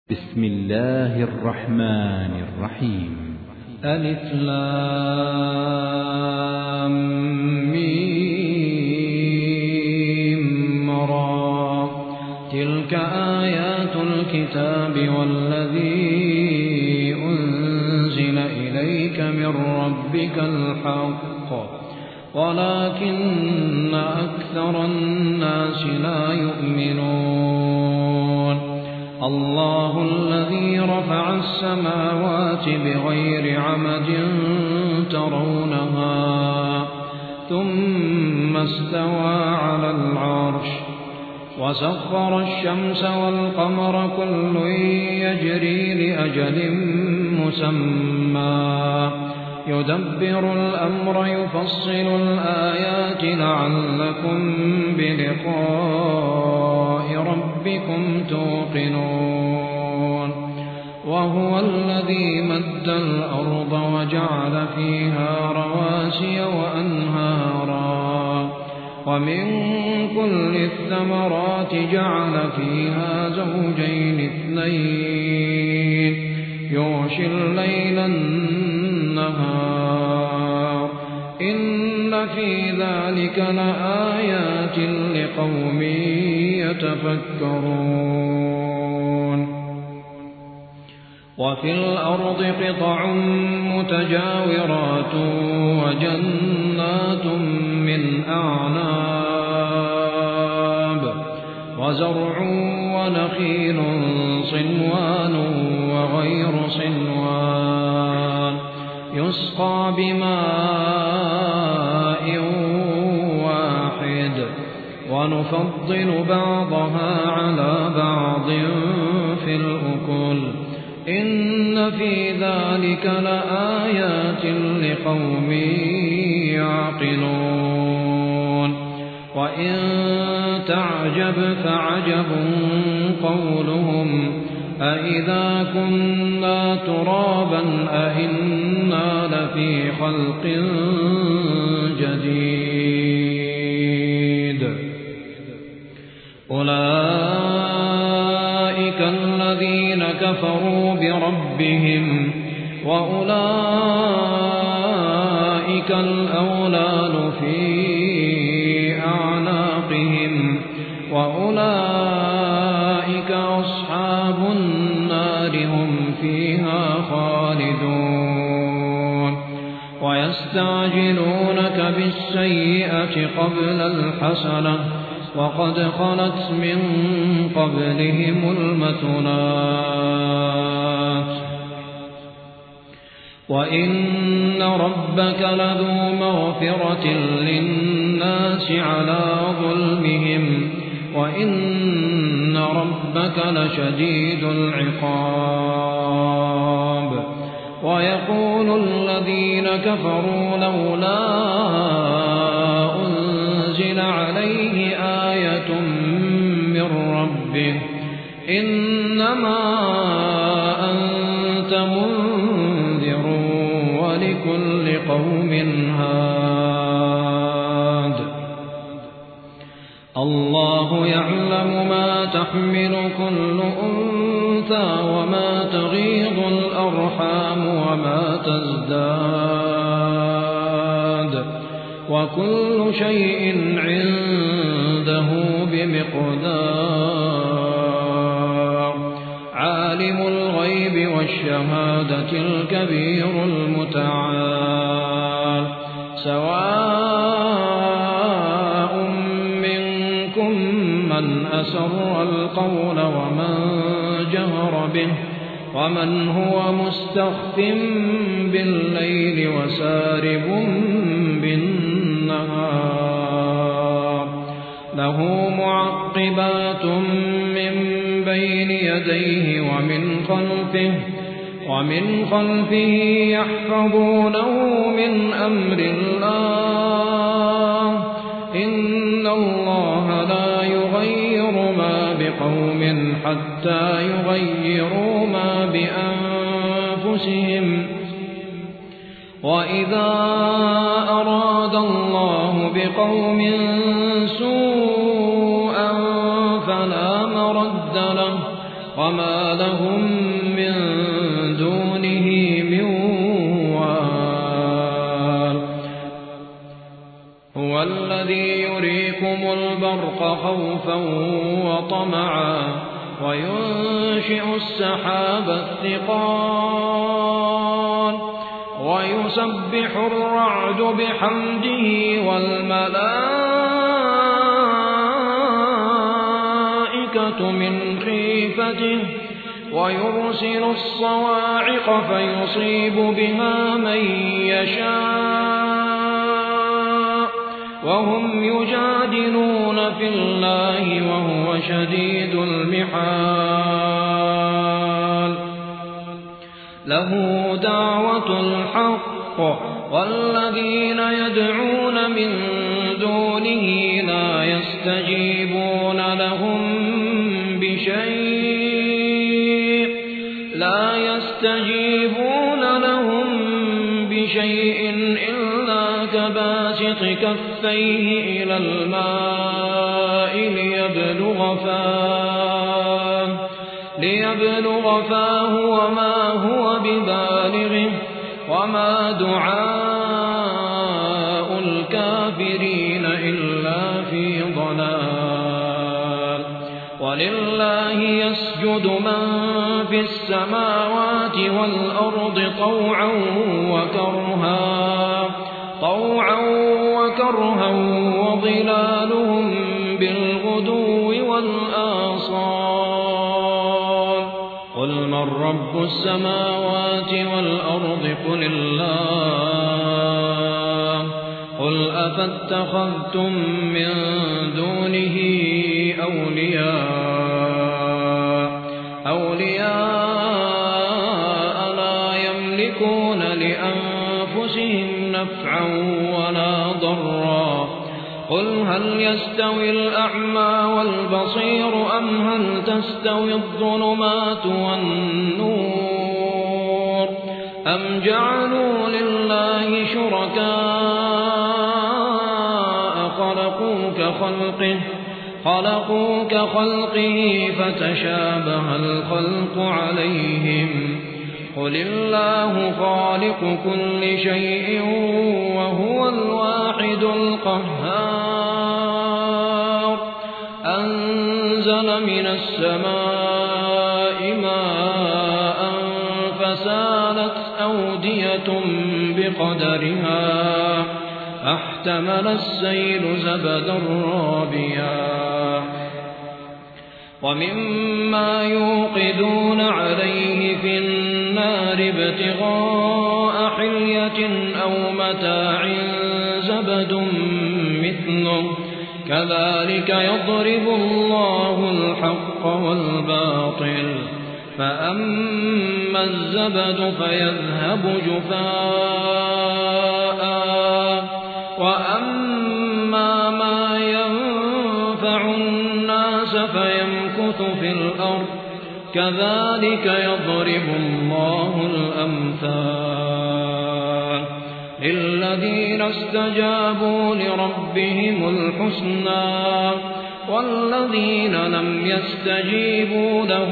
بسم الله الرحمن الرحيم. ألف لام ميم را. تلك آيات الكتاب والذي أنزل إليك من ربك الحق ولكن أكثر الناس لا يؤمنون. الله الذي رفع السماوات بغير عمد ترونها ثم استوى على العرش وسخر الشمس والقمر كل يجري لأجل مسمى يدبر الأمر يفصل الآيات لعلكم بلقاء ربكم توقنون. وهو الذي مد الأرض وجعل فيها رواسي وأنهارا ومن كل الثمرات جعل فيها زوجين اثنين يغشي الليل النهار إن في ذلك لآيات لقوم يتفكرون. وفي الأرض قطع متجاورات وجنات من أعناب وزرع ونخيل صنوان وغير صنوان يسقى بماء واحد ونفضل بعضها على بعض في الأكل إن في ذلك لآيات لقوم يعقلون. وإن تعجب فعجب قولهم أإذا كنا ترابا أإنا لفي خلق جديد. أولئك الذين كفروا بربهم وأولئك الأغلال في أعناقهم وأولئك أصحاب النار هم فيها خالدون. ويستعجلونك بالسيئة قبل الحسنة وقد خلت من قبلهم المثلات وإن ربك لذو مغفرة للناس على ظلمهم وإن ربك لشديد العقاب. ويقول الذين كفروا لولا أنزل عليه آية من ربه إنما أنت منذر ولكل قوم هاد. الله يعلم ما تحمل كل أنثى وما تغيض الأرحام وما تزداد وكل شيء عنده بمقدار. عالم الغيب والشهادة الكبير المتعال. سواء منكم من أسر القول ومن جهر به ومن هو مستخف بالليل وسارب بالنهار له معقبات من بين يديه ومن خلفه يحفظونه من أمر الله إن الله لا يغير ما بقوم حتى يغيروا ما بأنفسهم وإذا أراد الله بقوم سوءا فلا مرد له وما لهم من دونه من وال. هو الذي يريكم البرق خوفا وطمعا وينشئ السحاب الثقال ويسبح الرعد بحمده والملائكة من خيفته ويرسل الصواعق فيصيب بها من يشاء وهم يجادلون في الله وهو شديد المحال. له دعوة الحق والذين يدعون من دونه لا يستجيبون لهم بشيء إلا كباسط كفيه إلى الماء ليبلغ فاه وما هو ببالغه وما دعاء الكافرين إلا في ضلال. ولله يسجد من في السماوات والأرض طوعا وكرها وظلالهم بالغدو والآصال. قل من رب السماوات والأرض قل الله. قل أفاتخذتم من دونه أولياء لا يملكون لأنفسهم نفعا ولا ضرا. قل هل يستوي الأعمى والبصير أم هل تستوي الظلمات والنور أم جعلوا لله شركاء خلقوا كخلقه فتشابه الخلق عليهم. قل الله خالق كل شيء وهو الواحد القهار. أنزل من السماء ماء فسالت أودية بقدرها فاحتمل السيل زبدا رابيا ومما يوقدون عليه في النار ابتغاء حلية أو متاع زبد مثله كذلك يضرب الله الحق والباطل. فأما الزبد فيذهب جفاء وأما ما ينفع الناس فيمكث في الأرض كذلك يضرب الله الأمثال. للذين استجابوا لربهم الحسنى والذين لم يستجيبوا له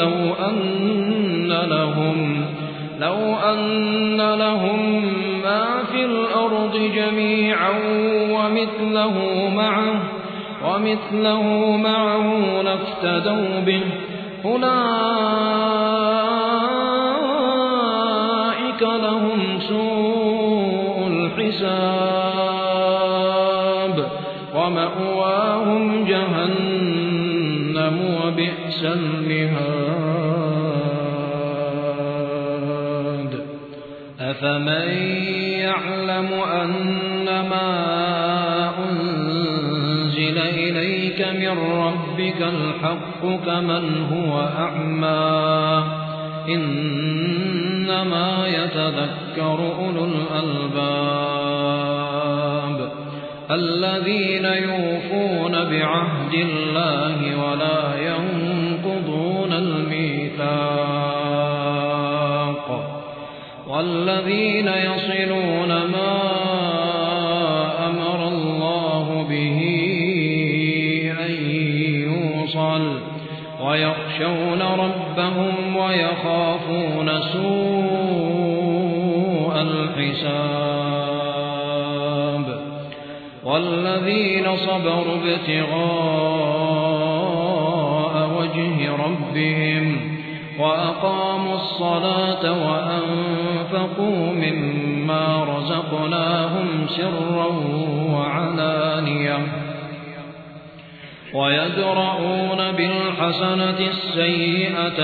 لو أن لهم ما في الأرض جميعا ومثله معه لافتدوا به أولئك لهم سوء الحساب ومأواهم جهنم وبئس المهاد. أفمن يعلم أنما أنزل إليك من ربك الحق كمن هو أعمى إنما يتذكر أولو الألباب الذين يوفون بعهد الله ولا ينقضون الميثاق والذين يصلون ما أمر الله به أن يوصل ويخشون ربهم ويخافون سوء الحساب والذين صبروا ابتغاء وجه ربهم وأقاموا الصلاة وأنفقوا مما رزقناهم سرا وعلانية ويدرؤون بالحسنة السيئة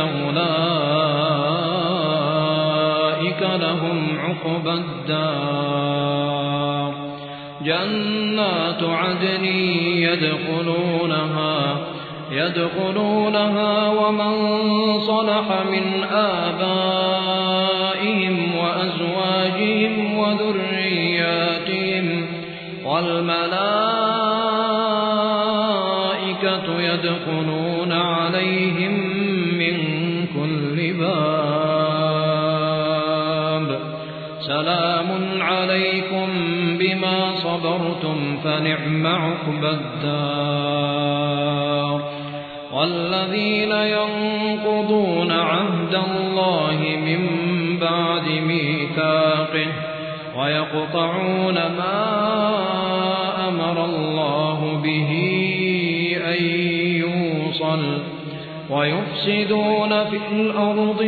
أولئك لهم عقبى الدار جنات عدن يدخلونها ومن صلح من آبائهم وأزواجهم وذرياتهم والملائكة يدخلون عليهم من كل باب سلام عليكم بما صبرتم فنعم عقبى الدار والذين ينقضون عهد الله من بعد ميثاقه ويقطعون ما أمر الله به أن يوصل ويفسدون في الأرض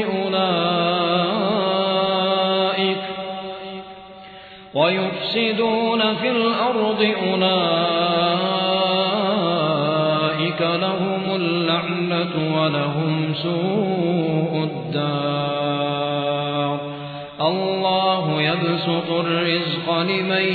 أولئك لهم اللعنة ولهم سوء الدار الله يبسط الرزق لمن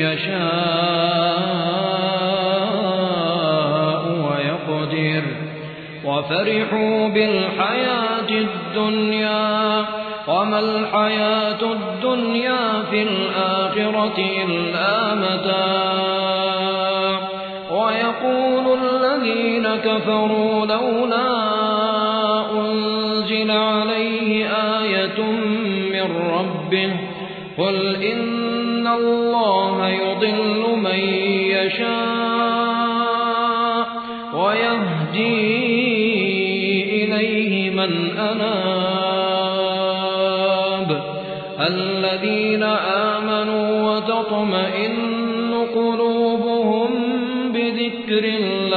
يشاء ويقدر وفرحوا بالحياة الدنيا وما الحياة الدنيا في الآخرة إلا متاع ويقول الذين كفروا لولا أنزل عليه آية من ربه قل إن الله يضل من يشاء ويهدي إليه من أناب الذين آمنوا وتطمئن قلوبهم بذكر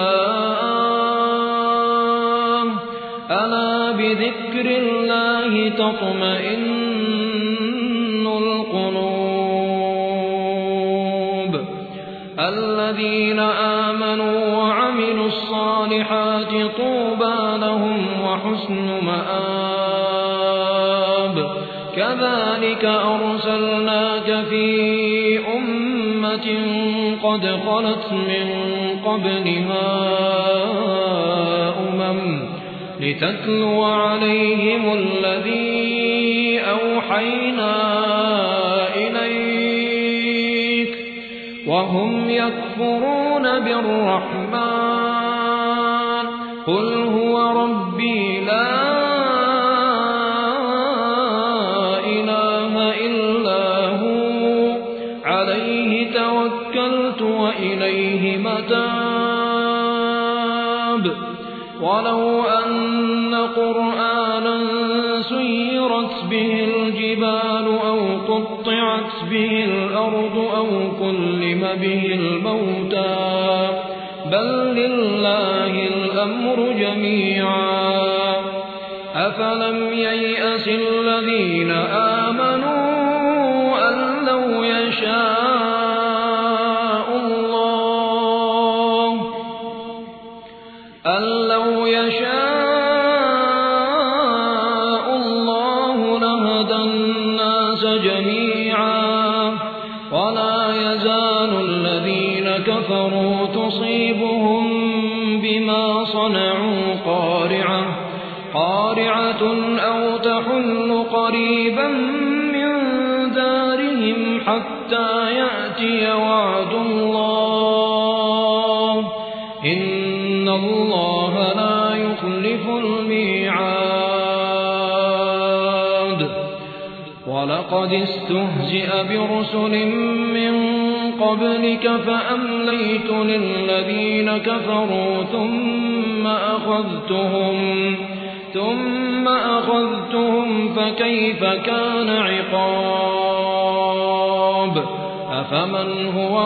الله ألا بذكر الله تطمئن القلوب الذين آمنوا وعملوا الصالحات طوبى لهم وحسن مآب كذلك أرسلناك في أمة قد خلت من قبلها لتتلو عليهم الذي أوحينا إليك وهم يكفرون بالرحمن قل هو ربي لا إله إلا هو عليه توكلت وإليه متاب ولو أن قرآنا سيرت به الجبال أو قطعت به الأرض أو كلم به الموتى بل لله الأمر جميعا أفلم ييأس الذين آمنوا أن لو يشاء الله لهدى الناس جميعا ولا يزال الذين كفروا تصيبهم بما صنعوا قارعة أو تحل قريبا من دارهم حتى يأتي وعد الله إن الله لا يخلف الميعاد ولقد استهزئ برسل من قبلك فأمليت للذين كفروا ثم ثم أخذتهم فكيف كان عقاب أفمن هو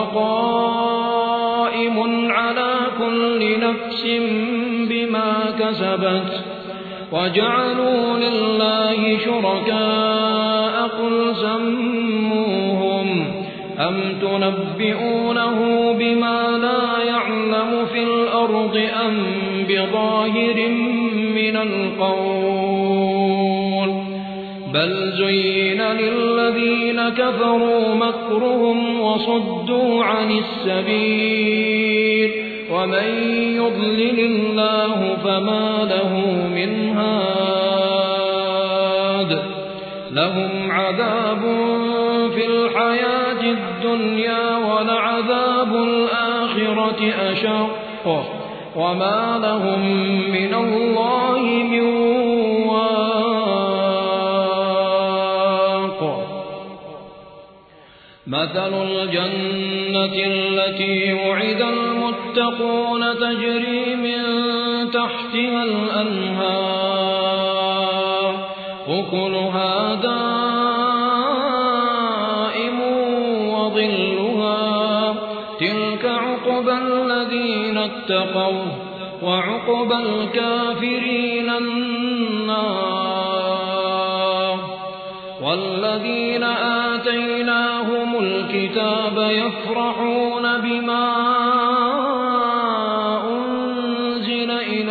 قائم على كل نفس بما كسبت وجعلوا لله شركاء قل سموهم أم تنبئونه بما لا يعلم في الأرض أم بظاهر من القول بل زين للذين كفروا مكرهم وصدوا عن السبيل ومن يضلل الله فما له من هاد لهم عذاب في الحياة الدنيا ولعذاب الآخرة أشق وما لهم من الله من واق مثل الجنة التي وعد المتقون تجري من تحتها الأنهار أكلها دائم وظلها تلك عقبى الذين اتقوا وعقبى الكافرين النار والذين آتيناهم الكتاب يفرحون بما أنزل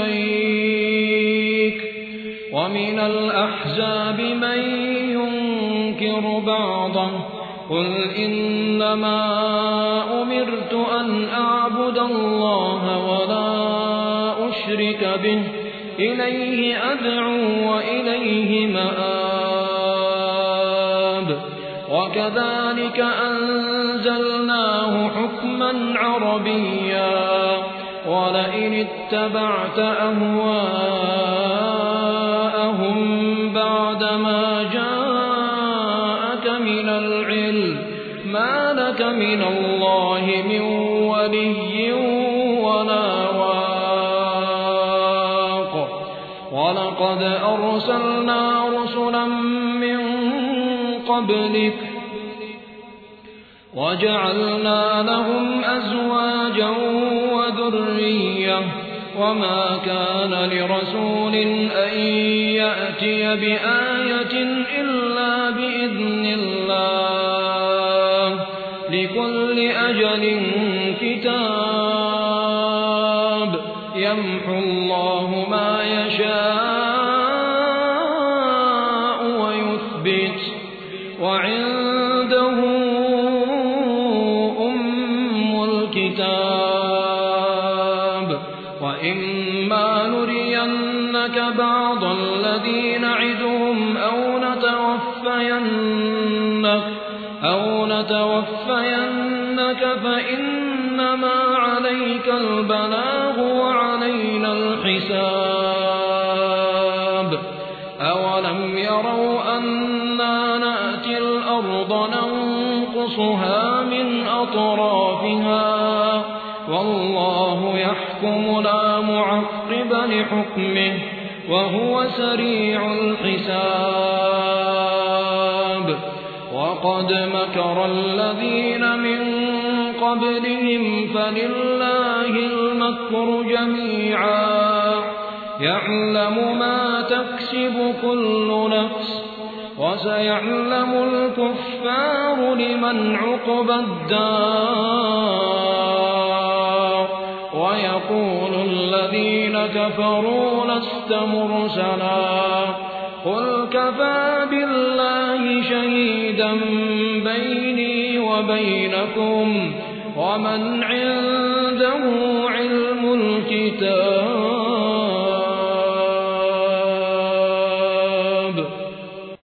إليك ومن الأحزاب من ينكر بعضه قل إنما أمرت أن أعبد الله ولا أشرك به إليه أدعو وإليه مآب وكذلك أنزلناه حكما عربيا ولئن اتبعت أهواءهم بعدما جاءك من العلم ما لك من الله من ولي ولا واق ولقد أرسلنا رسلا من قبلك وجعلنا لهم أزواجا وذرية وما كان لرسول أن يأتي بآية إلا بإذن الله لكل أجل كتاب يمحو الله ما يشاء ويثبت وعنده أم الكتاب وإما نرينك بعض الذي نعدهم أو نتوفينك فإنما عليك البلاغ وعلينا الحساب أولم يروا أنا نأتي الأرض ننقصها من أطرافها والله يحكم لا معقب لحكمه وهو سريع الحساب وقد مكر الذين من قبلهم فلله المكر جميعا يعلم ما تكسب كل نفس وسيعلم الكفار لمن عقبى الدار ويقول الذين كفروا لست مرسلا قل كفى بالله شهيدا بيني وبينكم ومن عنده